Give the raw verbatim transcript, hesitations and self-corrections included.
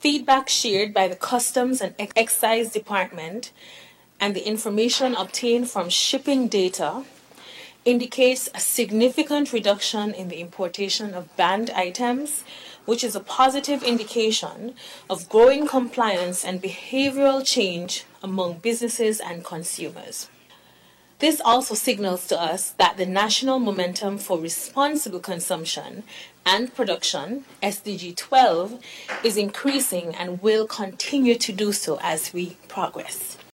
Feedback shared by the Customs and Excise Department and the information obtained from shipping data indicates a significant reduction in the importation of banned items, which is a positive indication of growing compliance and behavioral change among businesses and consumers. This also signals to us that the national momentum for responsible consumption and production, S D G twelve, is increasing and will continue to do so as we progress.